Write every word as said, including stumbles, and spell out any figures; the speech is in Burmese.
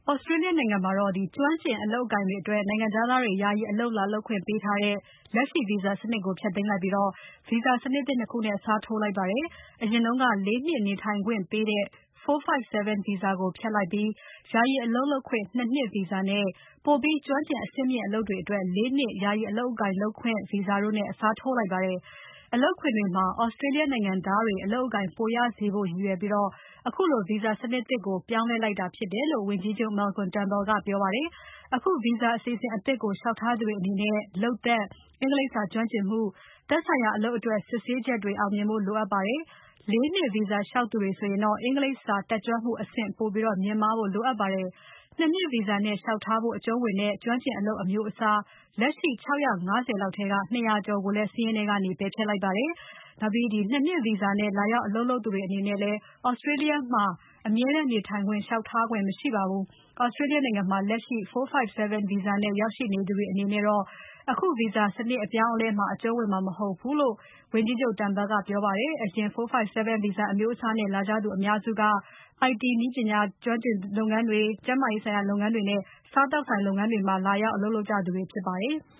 Australia နိုင်ငံမှာတော့ကျွမ်းကျင်အလုပ်အကိုင်တွေအတွက်နိုင်ငံခြားသားတွေယာယီအလုပ်လာလုပ်ခွင့်ပေးထားတဲ့လက်ရှိ visa စနစ်ကိုဖျက်သိမ်းလိုက်ပြီး visa စနစ်သစ် ၂ ခုနဲ့ အစားထိုးလိုက်ပါတယ်။ အရင်က ၄ နှစ်နေထိုင်ခွင့်ပေးတဲ့ four five seven visa ကိုဖျက်လိုက်ပြီး ယာယီအလုပ်လုပ်ခွင့် ၂ နှစ် visa နဲ့ ပိုပြီးကျွမ်းကျင်အဆင့်မြင့်အလုပ်တွေအတွက် ၄ နှစ်ယာယီအလုပ်အကိုင်လုပ်ခွင့် visa တို့နဲ့ အစားထိုးလိုက်ပါတယ်။ အလုပ်ခွင်တွေမှာ Australia နိုင်ငံသားတွေအလုပ်အကိုင်ပိုရစေဖို့ရည်ရွယ်ပြီး ခုလို visa စနစ်သစ်ကို ပြောင်းလဲလိုက်တာဖြစ်တယ်လို့ ဝန်ကြီးချုပ် Malcolm Turnbull ကပြောပါတယ်။ အခု visa အစီအစဉ်အသစ်ကို လျှောက်ထားသူတွေအနေနဲ့ လုပ်သက်၊ အင်္ဂလိပ်စာကျွမ်းကျင်မှု၊ သက်ဆိုင်ရာအလုပ်အတွက် စစ်ဆေးချက်တွေအောင်မြင်ဖို့လိုအပ်ပါတယ်။ ၄ နှစ် visa လျှောက်သူတွေဆိုရင် အင်္ဂလိပ်စာတတ်ကျွမ်းမှုအဆင့်ပိုပြီးမြင့်မားဖို့လိုအပ်ပါတယ်။ ၂ နှစ် visa နဲ့လျှောက်ထားဖို့ အကြုံးဝင်တဲ့ ကျွမ်းကျင်အလုပ်အမျိုးအစား လက်ရှိ ၆၅၀ လောက်ထဲက ၂၀၀ ကျော်ကိုလည်း စာရင်းထဲကနေ ပယ်ဖျက်လိုက်ပါတယ်။ ၂ နှစ် visa နဲ့လာရောက်အလုပ်လုပ်သူတွေအနေနဲ့လည်း Australia မှာ အမြဲတမ်းနေထိုင်ခွင့် လျှောက်ထားခွင့်မရှိပါဘူး။ Australia နိုင်ငံမှာ လက်ရှိ four five seven visa နဲ့ရောက်ရှိနေသူတွေအနေနဲ့တော့ အခု visa စနစ်အပြောင်းအလဲမှာ အကျုံးဝင်မှာမဟုတ်ဘူးလို့ ဝန်ကြီးချုပ် Turnbull ကပြောပါတယ်။ အရင် four five seven visa အမျိုးအစားနဲ့လာကြသူအများစုက I T နည်းပညာကျွမ်းကျင်လုပ်ငန်းတွေ၊ ကျန်းမာရေးဆိုင်ရာလုပ်ငန်းတွေနဲ့ စားသောက်ဆိုင်လုပ်ငန်းတွေမှာ လာရောက်အလုပ်လုပ်ကြသူတွေဖြစ်ပါတယ်။